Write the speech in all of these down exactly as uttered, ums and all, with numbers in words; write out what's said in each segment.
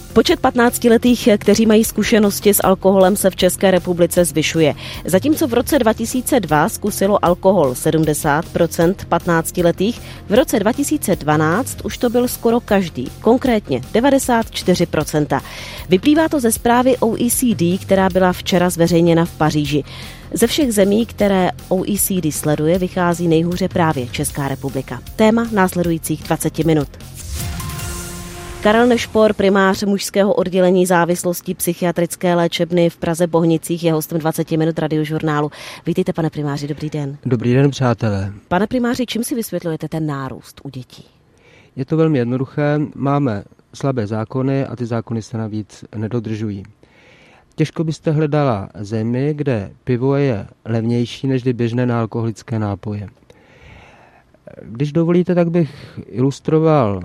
Počet patnáctiletých, kteří mají zkušenosti s alkoholem, se v České republice zvyšuje. Zatímco v roce dva tisíce dva zkusilo alkohol sedmdesát procent patnáctiletých, v roce dva tisíce dvanáct už to byl skoro každý, konkrétně devadesát čtyři procent. Vyplývá to ze zprávy O E C D, která byla včera zveřejněna v Paříži. Ze všech zemí, které O E C D sleduje, vychází nejhůře právě Česká republika. Téma následujících dvacet minut. Karel Nešpor, primář mužského oddělení závislosti psychiatrické léčebny v Praze Bohnicích, je hostem dvacet minut Radiožurnálu. Vítejte, pane primáři, dobrý den. Dobrý den, přátelé. Pane primáři, čím si vysvětlujete ten nárůst u dětí? Je to velmi jednoduché. Máme slabé zákony a ty zákony se navíc nedodržují. Těžko byste hledala zemi, kde pivo je levnější než běžné nealkoholické nápoje. Když dovolíte, tak bych ilustroval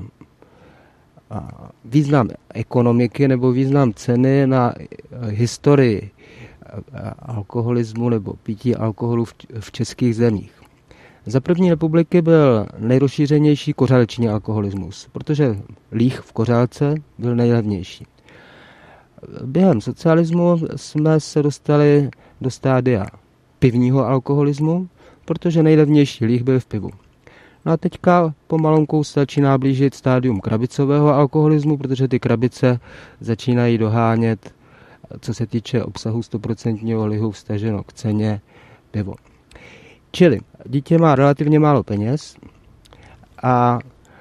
význam ekonomiky nebo význam ceny na historii alkoholismu nebo pití alkoholu v českých zemích. Za první republiky byl nejrozšířenější kořáleční alkoholismus, protože líh v kořálce byl nejlevnější. Během socialismu jsme se dostali do stádia pivního alkoholismu, protože nejlevnější líh byl v pivu. No a teďka pomalonkou se začíná blížit stádium krabicového alkoholismu, protože ty krabice začínají dohánět, co se týče obsahu sto procent lihu vztaženo k ceně, pivo. Čili dítě má relativně málo peněz a, a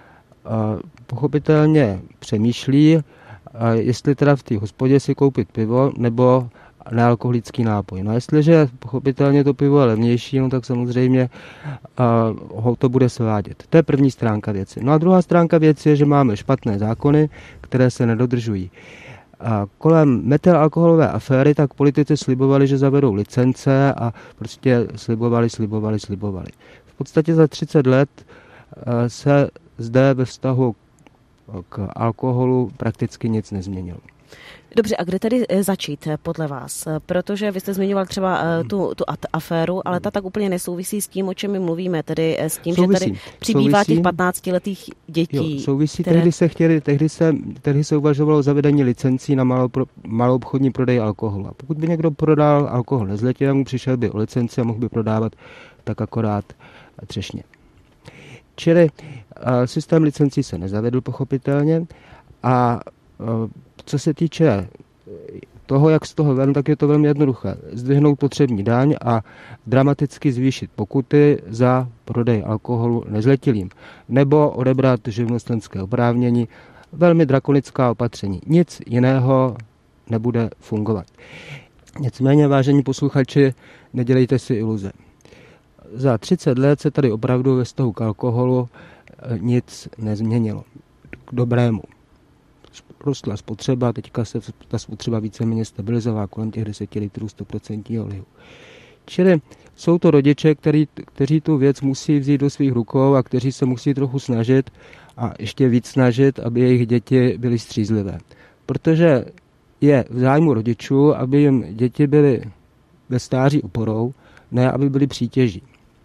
pochopitelně přemýšlí, a jestli teda v té hospodě si koupit pivo nebo nealkoholický nápoj. No a jestliže pochopitelně to pivo je levnější, no tak samozřejmě uh, ho to bude svádět. To je první stránka věci. No a druhá stránka věci je, že máme špatné zákony, které se nedodržují. A kolem metylalkoholové aféry tak politici slibovali, že zavedou licence a prostě slibovali, slibovali, slibovali. V podstatě za třicet let uh, se zde ve vztahu k alkoholu prakticky nic nezměnilo. Dobře, a kde tedy začít podle vás? Protože vy jste zmiňoval třeba tu, tu aféru, ale ta tak úplně nesouvisí s tím, o čem my mluvíme, tedy s tím, souvisí. Že tady přibývá souvisí. Těch patnáctiletých dětí. Jo, souvisí, které... tehdy, se chtěli, tehdy, se, tehdy se uvažovalo o zavedení licencí na malou, malou obchodní prodej alkoholu. A pokud by někdo prodal alkohol nezletilé, přišel by o licenci a mohl by prodávat tak akorát třešně. Čili systém licencí se nezavedl pochopitelně a co se týče toho, jak z toho ven, tak je to velmi jednoduché. Zdvihnout potřební daň a dramaticky zvýšit pokuty za prodej alkoholu nezletilým. Nebo odebrat živnostenské oprávnění. Velmi drakonická opatření. Nic jiného nebude fungovat. Nicméně, vážení posluchači, nedělejte si iluze. Za třicet let se tady opravdu ve vztahu k alkoholu nic nezměnilo. K dobrému. Rostla spotřeba, teďka se ta spotřeba víceméně stabilizovala kolem těch deset litrů sto procent lihu. Čili jsou to rodiče, který, kteří tu věc musí vzít do svých rukou a kteří se musí trochu snažit a ještě víc snažit, aby jejich děti byly střízlivé. Protože je v zájmu rodičů, aby jim děti byly ve stáří oporou, ne aby byly přítěží.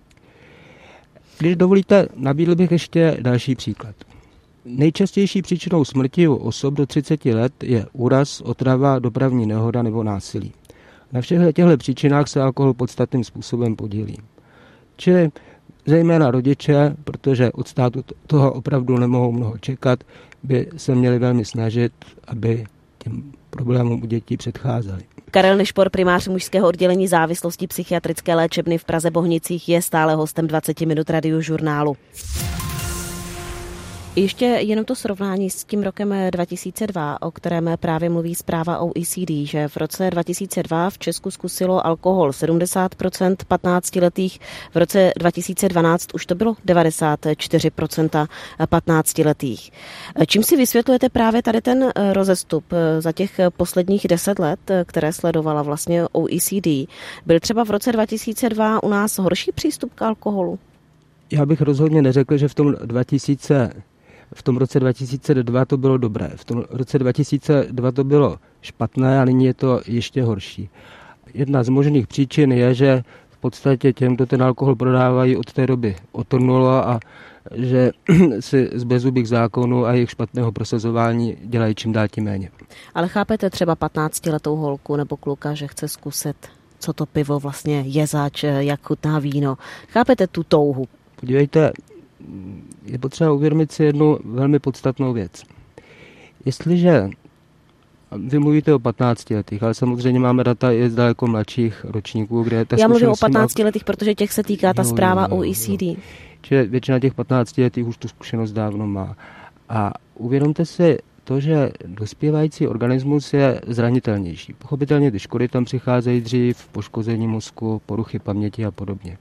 Když dovolíte, nabídl bych ještě další příklad. Nejčastější příčinou smrti u osob do třicet let je úraz, otrava, dopravní nehoda nebo násilí. Na všech těchto příčinách se alkohol podstatným způsobem podílí. Čili zejména rodiče, protože od státu toho opravdu nemohou mnoho čekat, by se měli velmi snažit, aby těm problémům u dětí předcházeli. Karel Nešpor, primář mužského oddělení závislosti psychiatrické léčebny v Praze Bohnicích, je stále hostem dvacet minut Radiožurnálu. Ještě jenom to srovnání s tím rokem dva tisíce dva, o kterém právě mluví zpráva O E C D, že v roce dva tisíce dva v Česku zkusilo alkohol sedmdesát procent patnáctiletých, v roce dva tisíce dvanáct už to bylo devadesát čtyři procent patnáctiletých. Čím si vysvětlujete právě tady ten rozestup za těch posledních deset let, které sledovala vlastně O E C D? Byl třeba v roce dva tisíce dva u nás horší přístup k alkoholu? Já bych rozhodně neřekl, že v tom dva tisíce V tom roce dva tisíce dva to bylo dobré, v tom roce dva tisíce dva to bylo špatné a nyní je to ještě horší. Jedna z možných příčin je, že v podstatě těm, kdo ten alkohol prodávají, od té doby otrnulo a že si z bezzubých zákonů a jejich špatného prosazování dělají čím dál tím méně. Ale chápete třeba patnáctiletou holku nebo kluka, že chce zkusit, co to pivo vlastně je zač, jak chutná víno. Chápete tu touhu? Podívejte, je potřeba uvědomit si jednu velmi podstatnou věc. Jestliže vy mluvíte o patnáctiletých, ale samozřejmě máme data i z daleko mladších ročníků, kde ta Já mluvím o patnáctiletých, protože těch se týká ta jo, zpráva jo, jo, O E C D. Jo. Čili většina těch patnáctiletých už tu zkušenost dávno má. A uvědomte si to, že dospívající organismus je zranitelnější. Pochopitelně ty škody tam přicházejí dřív, poškození mozku, poruchy paměti a podobně.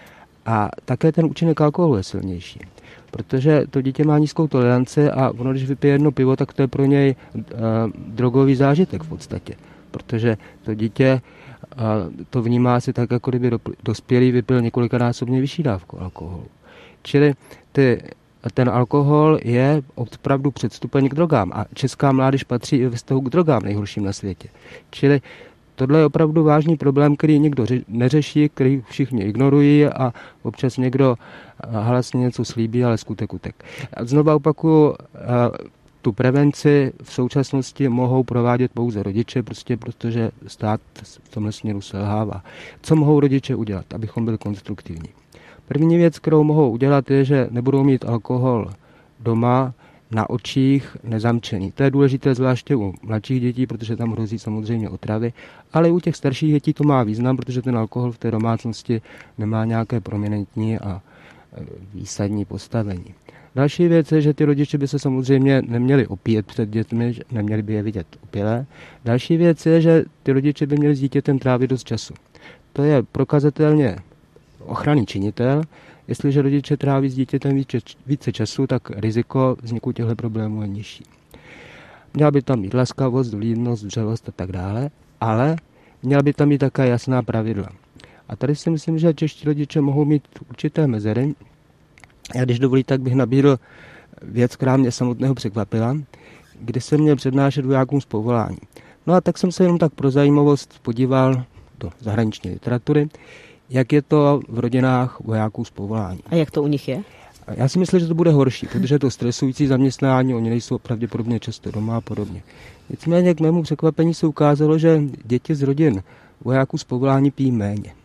A také ten účinek alkoholu je silnější. Protože to dítě má nízkou toleranci a ono, když vypije jedno pivo, tak to je pro něj uh, drogový zážitek v podstatě. Protože to dítě uh, to vnímá si tak, jako kdyby dospělý vypil několikanásobně vyšší dávku alkoholu. Čili ty, ten alkohol je opravdu předstupeň k drogám a česká mládež patří i ve vztahu k drogám nejhorším na světě. Čili tohle je opravdu vážný problém, který nikdo neřeší, který všichni ignorují a občas někdo hlasně něco slíbí, ale skutek utek. Znova opakuju, tu prevenci v současnosti mohou provádět pouze rodiče, prostě protože stát v tomhle směru selhává. Co mohou rodiče udělat, abychom byli konstruktivní? První věc, kterou mohou udělat, je, že nebudou mít alkohol doma, na očích, nezamčený. To je důležité zvláště u mladších dětí, protože tam hrozí samozřejmě otravy, ale i u těch starších dětí to má význam, protože ten alkohol v té domácnosti nemá nějaké prominentní a výsadní postavení. Další věc je, že ty rodiče by se samozřejmě neměli opíjet před dětmi, neměli by je vidět opilé. Další věc je, že ty rodiče by měli s dítětem trávit dost času. To je prokazatelně ochranný činitel. Jestliže rodiče tráví s dítětem více, více času, tak riziko vzniku těchto problémů je nižší. Měla by tam mít laskavost, vlídnost, vřelost a tak dále, ale měla by tam mít také jasná pravidla. A tady si myslím, že čeští rodiče mohou mít určité mezery. Já když dovolí, tak bych nabídl věc, která mě samotného překvapila, kdy se měl přednášet vojákům z povolání. No a tak jsem se jenom tak pro zajímavost podíval do zahraniční literatury, jak je to v rodinách vojáků z povolání. A jak to u nich je? Já si myslím, že to bude horší, protože je to stresující zaměstnání, oni nejsou pravděpodobně často doma a podobně. Nicméně k mému překvapení se ukázalo, že děti z rodin vojáků z povolání pijí méně.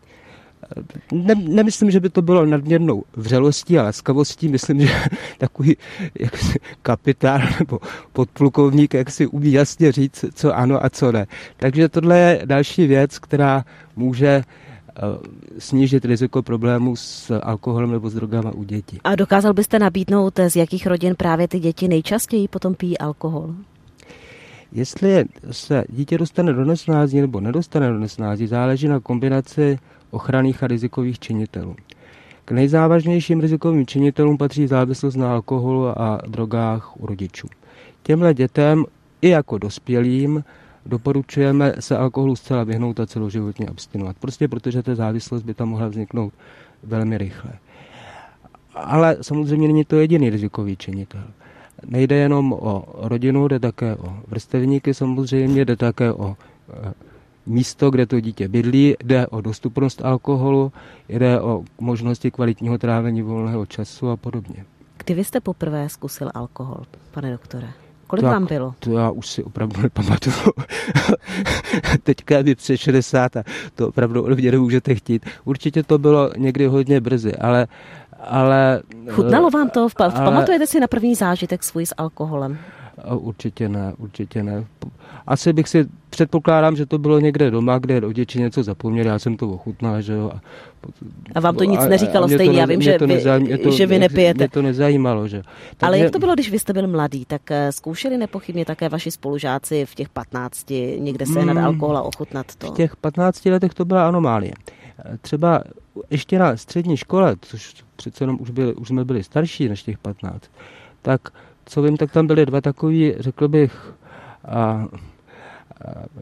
Ne, nemyslím, že by to bylo nadměrnou vřelostí a laskavostí, myslím, že takový jaksi kapitán nebo podplukovník, jak si umí jasně říct, co ano a co ne. Takže tohle je další věc, která může snížit riziko problémů s alkoholem nebo s drogama u dětí. A dokázal byste nabídnout, z jakých rodin právě ty děti nejčastěji potom pijí alkohol? Jestli se dítě dostane do nesnází nebo nedostane do nesnází, záleží na kombinaci ochranných a rizikových činitelů. K nejzávažnějším rizikovým činitelům patří závislost na alkoholu a drogách u rodičů. Těmhle dětem i jako dospělým doporučujeme se alkoholu zcela vyhnout a celoživotně abstinovat. Prostě protože ta závislost by tam mohla vzniknout velmi rychle. Ale samozřejmě není to jediný rizikový činitel. Nejde jenom o rodinu, jde také o vrstevníky samozřejmě, jde také o místo, kde to dítě bydlí, jde o dostupnost alkoholu, jde o možnosti kvalitního trávení volného času a podobně. Kdy vy jste poprvé zkusil alkohol, pane doktore? Kolik tak, vám bylo? To já už si opravdu nepamatuju. Teďka je mi přes šedesát a to opravdu od mě nemůžete chtít. Určitě to bylo někdy hodně brzy, ale... ale chutnalo vám to? Ale, pamatujete si na první zážitek svůj s alkoholem? Určitě ne, určitě ne. Asi bych si, předpokládám, že to bylo někde doma, kde rodiče něco zapomněli, já jsem to ochutnal, že jo. A, a vám to nic neříkalo stejně, ne, já vím, že, nezajím, vy, to, že vy nepijete. Mě to nezajímalo, že. Takže, ale jak to bylo, když vy jste byl mladý, tak zkoušeli nepochybně také vaši spolužáci v těch patnácti někde se nad alkohol a ochutnat to? V těch patnácti letech to byla anomálie. Třeba ještě na střední škole, což přece jenom už, byli, už jsme byli starší než těch patnáct, tak co vím, tak tam byly dva takový, řekl bych, a, a,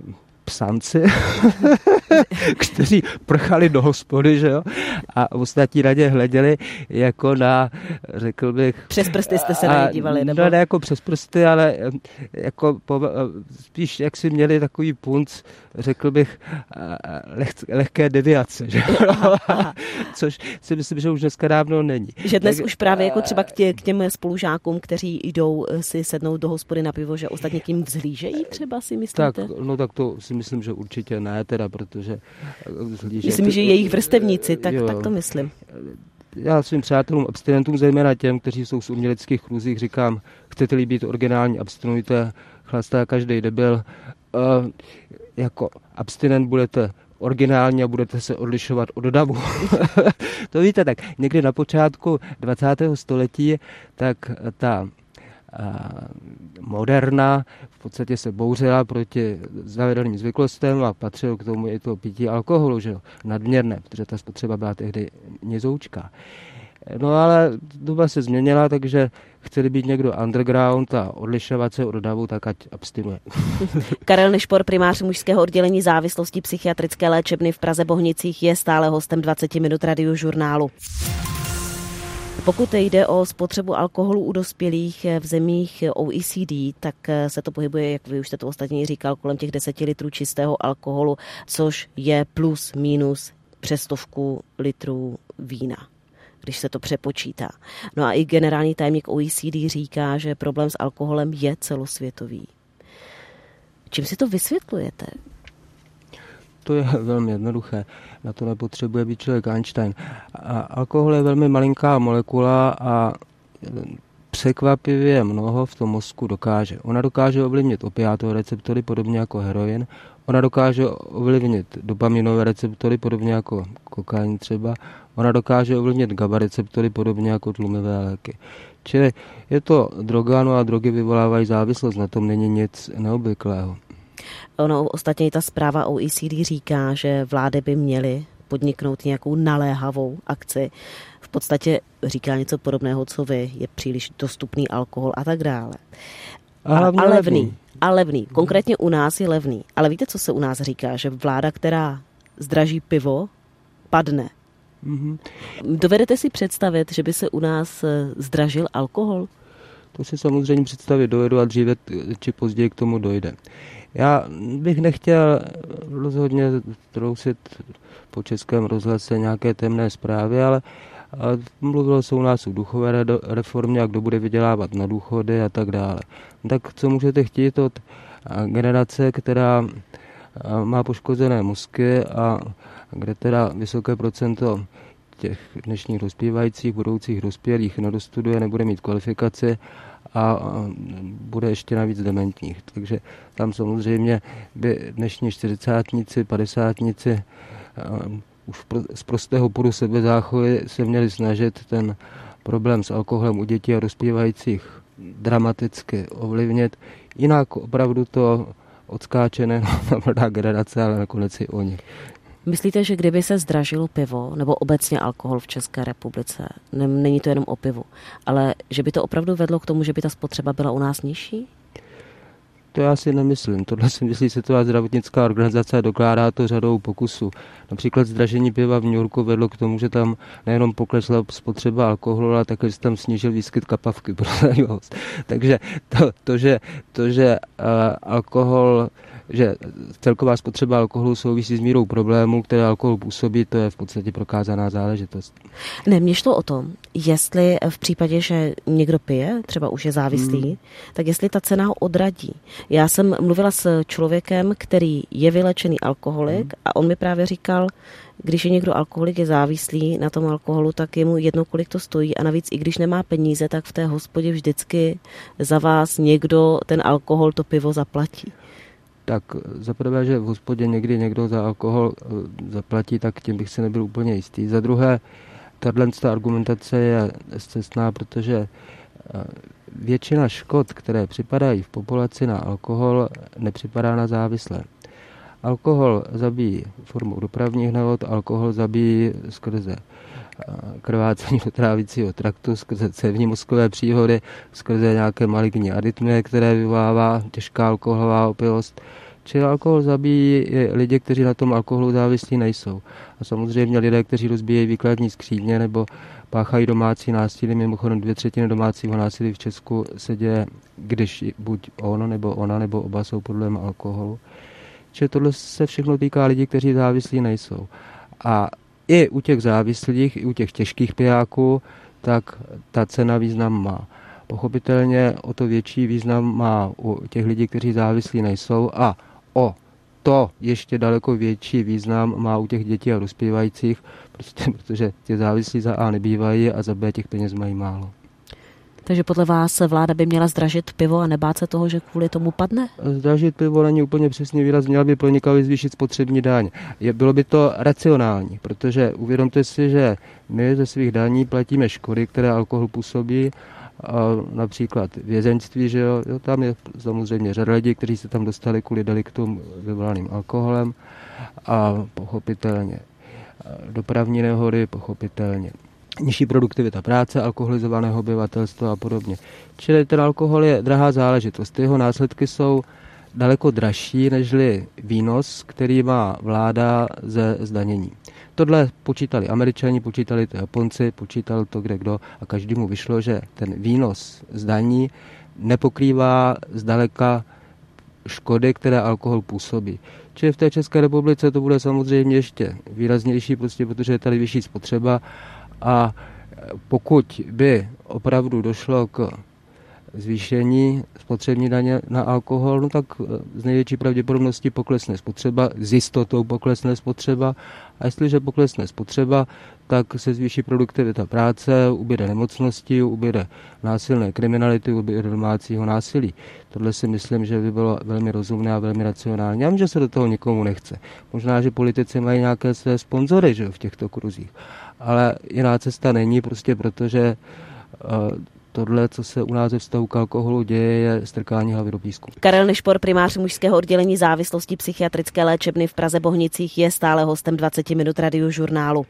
psanci, kteří prchali do hospody, že jo, a ostatní na ně hleděli jako na, řekl bych... Přes prsty jste se na ně dívali, nebo? No, ne jako přes prsty, ale jako po, spíš jak si měli takový punc, řekl bych, leh, lehké deviace, že jo, což si myslím, že už dneska dávno není. Že dnes tak, už právě jako třeba k, tě, k těm spolužákům, kteří jdou si sednout do hospody na pivo, že ostatně k ním vzhlížejí třeba, si myslíte? Tak, no tak to si myslím, že určitě ne, teda, protože... Vzhlížet, myslím, že jejich vrstevníci, tak, tak to myslím. Já svým přátelům, abstinentům, zejména těm, kteří jsou v uměleckých kruzích, říkám, chcete-li být originální, abstinujte, chlastá každej debil. Uh, jako abstinent budete originální a budete se odlišovat od davu. To víte, tak někdy na počátku dvacátého století, tak ta a, moderna v podstatě se bouřila proti zavedeným zvyklostem a patřilo k tomu i to pití alkoholu, že jo, nadměrné, protože ta spotřeba byla tehdy nizoučká. No ale doba se změnila, takže chceli být někdo underground a odlišovat se od davu, tak ať abstinuje. Karel Nešpor, primář mužského oddělení závislosti psychiatrické léčebny v Praze Bohnicích, je stále hostem dvacet minut Radiožurnálu. Pokud jde o spotřebu alkoholu u dospělých v zemích O E C D, tak se to pohybuje, jak vy už jste to ostatně říkal, kolem těch deseti litrů čistého alkoholu, což je plus minus přes stovku litrů vína, když se to přepočítá. No a i generální tajemník O E C D říká, že problém s alkoholem je celosvětový. Čím si to vysvětlujete? To je velmi jednoduché. Na to nepotřebuje být člověk Einstein. A alkohol je velmi malinká molekula a překvapivě mnoho v tom mozku dokáže. Ona dokáže ovlivnit opiátové receptory, podobně jako heroin. Ona dokáže ovlivnit dopaminové receptory, podobně jako kokain třeba. Ona dokáže ovlivnit GABA receptory, podobně jako tlumivé léky. Čili je to droga, no a drogy vyvolávají závislost, na tom není nic neobvyklého. Ono, ostatně ta zpráva O E C D říká, že vlády by měly podniknout nějakou naléhavou akci. V podstatě říká něco podobného, co vy, je příliš dostupný alkohol a tak dále. A, a, a levný. A levný. Konkrétně u nás je levný. Ale víte, co se u nás říká? Že vláda, která zdraží pivo, padne. Mm-hmm. Dovedete si představit, že by se u nás zdražil alkohol? To si samozřejmě představit dovedu a dříve či později k tomu dojde. Já bych nechtěl rozhodně trousit po Českém rozhlase nějaké temné zprávy, ale mluvilo se u nás o důchodové reformě a kdo bude vydělávat na důchody a tak dále. Tak co můžete chtít od generace, která má poškozené mozky a kde teda vysoké procento těch dnešních dospívajících, budoucích dospělých nedostuduje, nebude mít kvalifikaci a bude ještě navíc dementních. Takže tam samozřejmě by dnešní čtyřicátníci, padesátníci už z prostého půdu sebezáchovy se měli snažit ten problém s alkoholem u dětí a dospívajících dramaticky ovlivnit. Jinak opravdu to odskáče nejen na mladá generace, ale nakonec i oni. Myslíte, že kdyby se zdražilo pivo nebo obecně alkohol v České republice, není to jenom o pivu, ale že by to opravdu vedlo k tomu, že by ta spotřeba byla u nás nižší? To já si nemyslím. Tohle si myslí Světová zdravotnická organizace a dokládá to řadou pokusů. Například zdražení piva v New Yorku vedlo k tomu, že tam nejenom poklesla spotřeba alkoholu, ale také se tam snížil výskyt kapavky. Takže to, to, že, to, že uh, alkohol že celková spotřeba alkoholu souvisí s mírou problémů, které alkohol působí, to je v podstatě prokázaná záležitost. Ne, mě šlo o tom, jestli v případě, že někdo pije, třeba už je závislý, hmm. tak jestli ta cena ho odradí. Já jsem mluvila s člověkem, který je vylečený alkoholik hmm. a on mi právě říkal, když je někdo alkoholik, je závislý na tom alkoholu, tak je mu jedno, kolik to stojí a navíc i když nemá peníze, tak v té hospodě vždycky za vás někdo ten alkohol, to pivo zaplatí. Tak zaprvé, že v hospodě někdy někdo za alkohol zaplatí, tak tím bych se nebyl úplně jistý. Za druhé, tato argumentace je scestná, protože většina škod, které připadají v populaci na alkohol, nepřipadá na závislé. Alkohol zabíjí formou dopravních nehod, alkohol zabíjí skrze krvácení do trávicího traktu, skrze cévní mozkové příhody, skrze nějaké maligní arytmie, které vyvolává těžká alkoholová opilost. Čili alkohol zabíjí lidi, kteří na tom alkoholu závislí nejsou. A samozřejmě lidé, kteří rozbíjejí výkladní skříně nebo páchají domácí násilí, mimochodem dvě třetiny domácího násilí v Česku se děje, když buď on nebo ona nebo oba jsou pod vlivem alkoholu. Čili tohle se všechno týká lidí, kteří závislí nejsou. A i u těch závislých, i u těch těžkých pijáků, tak ta cena význam má. Pochopitelně o to větší význam má u těch lidí, kteří závislí nejsou, a o to ještě daleko větší význam má u těch dětí a dospívajících, prostě protože ty závislí za A nebývají a za B těch peněz mají málo. Takže podle vás vláda by měla zdražit pivo a nebát se toho, že kvůli tomu padne? Zdražit pivo není úplně přesně výraz, měla by podnikavě zvýšit spotřební daň. Je, bylo by to racionální, protože uvědomte si, že my ze svých daní platíme škody, které alkohol působí, a například vězeňství, že jo, jo, tam je samozřejmě řada lidí, kteří se tam dostali kvůli deliktům vyvolaným alkoholem, a pochopitelně dopravní nehody, pochopitelně nižší produktivita práce, alkoholizovaného obyvatelstva a podobně. Čili ten alkohol je drahá záležitost. Jeho následky jsou daleko dražší nežli výnos, který má vláda ze zdanění. Tohle počítali Američani, počítali to Japonci, počítal to kde kdo a každému vyšlo, že ten výnos zdaní nepokrývá zdaleka škody, které alkohol působí. Čili v té České republice to bude samozřejmě ještě výraznější, prostě protože je tady vyšší spotřeba, a pokud by opravdu došlo k zvýšení spotřební daně na alkohol, no tak z největší pravděpodobností poklesne spotřeba, s jistotou poklesne spotřeba, a jestliže poklesne spotřeba, tak se zvýší produktivita práce, ubyde nemocnosti, ubyde násilné kriminality, ubyde domácího násilí. Tohle si myslím, že by bylo velmi rozumné a velmi racionální. Já vím, že se do toho nikomu nechce. Možná, že politici mají nějaké své sponzory, že, v těchto kruzích. Ale jiná cesta není, prostě protože uh, tohle, co se u nás ve vztahu k alkoholu děje, je strkání hlavy do písku. Karel Nešpor, primář mužského oddělení závislosti psychiatrické léčebny v Praze Bohnicích, je stále hostem dvacet minut Radiožurnálu.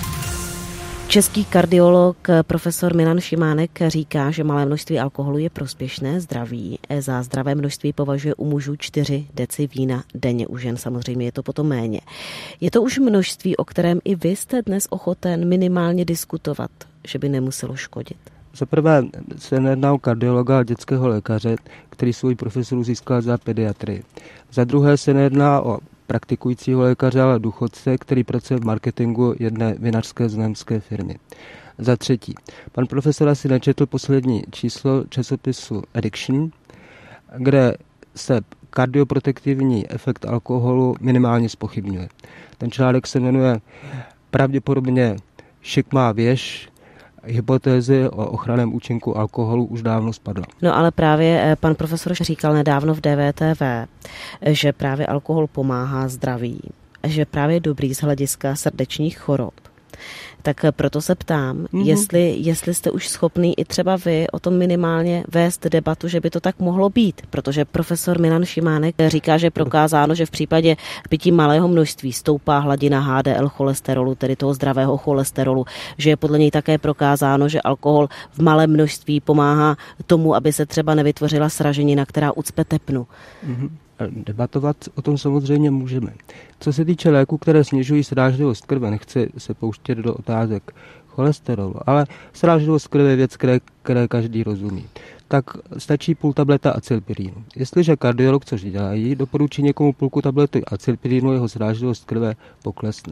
Český kardiolog profesor Milan Šimánek říká, že malé množství alkoholu je prospěšné zdraví. Za zdravé množství považuje u mužů čtyři deci vína denně, u žen samozřejmě je to potom méně. Je to už množství, o kterém i vy jste dnes ochoten minimálně diskutovat, že by nemuselo škodit? Za prvé se nejedná o kardiologa a dětského lékaře, který svou profesuru získal za pediatrii. Za druhé se nejedná o praktikujícího lékaře, ale důchodce, který pracuje v marketingu jedné vinařské znojemské firmy. Za třetí, pan profesor asi nečetl poslední číslo časopisu Addiction, kde se kardioprotektivní efekt alkoholu minimálně zpochybňuje. Ten článek se jmenuje pravděpodobně šikmá věž, hypotézy o ochranném účinku alkoholu už dávno spadla. No ale právě pan profesor říkal nedávno v D V T V, že právě alkohol pomáhá zdraví, že právě je dobrý z hlediska srdečních chorob. Tak proto se ptám, mm-hmm. jestli, jestli jste už schopný i třeba vy o tom minimálně vést debatu, že by to tak mohlo být, protože profesor Milan Šimánek říká, že je prokázáno, že v případě pití malého množství stoupá hladina H D L cholesterolu, tedy toho zdravého cholesterolu, že je podle něj také prokázáno, že alkohol v malém množství pomáhá tomu, aby se třeba nevytvořila sraženina, která ucpe tepnu. Mm-hmm. Debatovat o tom samozřejmě můžeme. Co se týče léků, které snižují srážlivost krve, nechci se pouštět do otázek cholesterolu, ale srážlivost krve je věc, které, které každý rozumí. Tak stačí půl tableta acylpirínu. Jestliže kardiolog, což dělají, doporučí někomu půlku tablety acylpirínu, jeho srážlivost krve poklesne.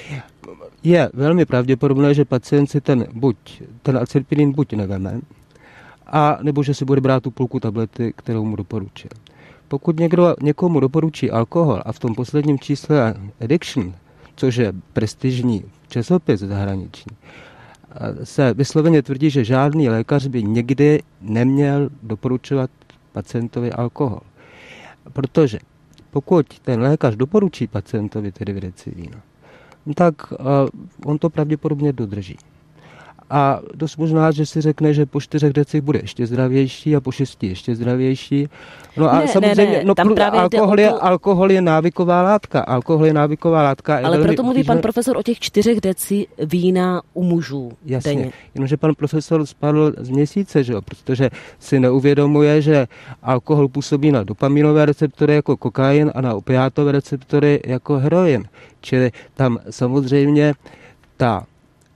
Je velmi pravděpodobné, že pacient si ten, buď, ten acylpirín buď neveme, a nebo že si bude brát tu půlku tablety, kterou mu doporučil. Pokud někdo někomu doporučí alkohol a v tom posledním čísle Addiction, což je prestižní časopis zahraniční, se vysloveně tvrdí, že žádný lékař by nikdy neměl doporučovat pacientovi alkohol. Protože pokud ten lékař doporučí pacientovi tedy v deci vína, tak on to pravděpodobně dodrží. a dost možná, že si řekne, že po čtyřech decích bude ještě zdravější a po šesti ještě zdravější. No a ne, samozřejmě, ne, ne. no, alkohol, je, tu... alkohol je návyková látka. Alkohol je návyková látka. Ale proto mluví obtížné... pan profesor o těch čtyřech deci vína u mužů. Jasně, denně. Jenomže pan profesor spadl z měsíce, že jo? Protože si neuvědomuje, že alkohol působí na dopaminové receptory jako kokain a na opiátové receptory jako heroin. Čili tam samozřejmě ta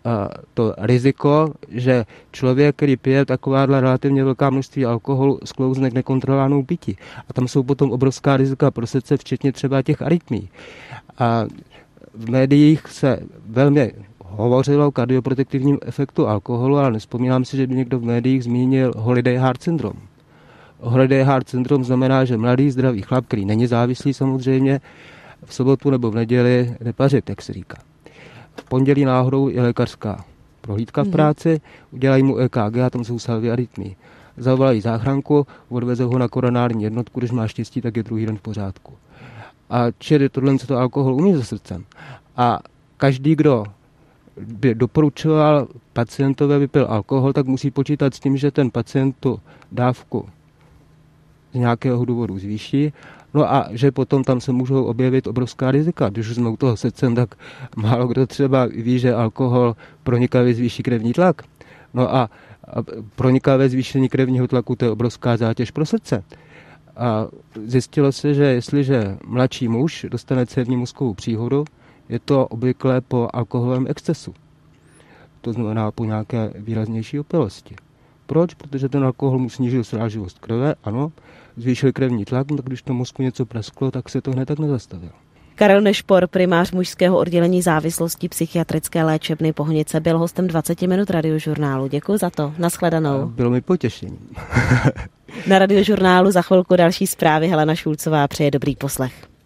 to riziko, že člověk, který pije takováhle relativně velká množství alkoholu, sklouzne k nekontrolovanou pití. A tam jsou potom obrovská rizika pro srdce, včetně třeba těch arytmí. A v médiích se velmi hovořilo o kardioprotektivním efektu alkoholu, ale nespomínám si, že by někdo v médiích zmínil holiday heart syndrome. Holiday heart syndrome znamená, že mladý zdravý chlap, který není závislý samozřejmě, v sobotu nebo v neděli nepařit, jak se říká. V pondělí náhodou je lékařská prohlídka v práci, udělají mu E K G a tam jsou salvy arytmí. Zavolají záchranku, odvezou ho na koronární jednotku, když má štěstí, tak je druhý den v pořádku. A čili tohle, co to alkohol umí se srdcem. A každý, kdo by doporučoval pacientovi, aby pil alkohol, tak musí počítat s tím, že ten pacient tu dávku z nějakého důvodu zvýší. No a že potom tam se můžou objevit obrovská rizika. Když už jsme u toho srdcem, tak málo kdo třeba ví, že alkohol pronikavě zvýší krevní tlak. No a, a pronikavé zvýšení krevního tlaku, to je obrovská zátěž pro srdce. A zjistilo se, že jestliže mladší muž dostane cévní mozkovou příhodu, je to obvykle po alkoholovém excesu. To znamená po nějaké výraznější opilosti. Proč? Protože ten alkohol mu snížil sráživost krve, ano, zvýšil krevní tlak, no tak když to mozku něco prasklo, tak se to hned tak nezastavilo. Karel Nešpor, primář mužského oddělení závislostí psychiatrické léčebny Bohunice, byl hostem dvacet minut Radiožurnálu. Děkuji za to. Naschledanou. Bylo mi potěšením. Na Radiožurnálu za chvilku další zprávy. Helena Šulcová přeje dobrý poslech.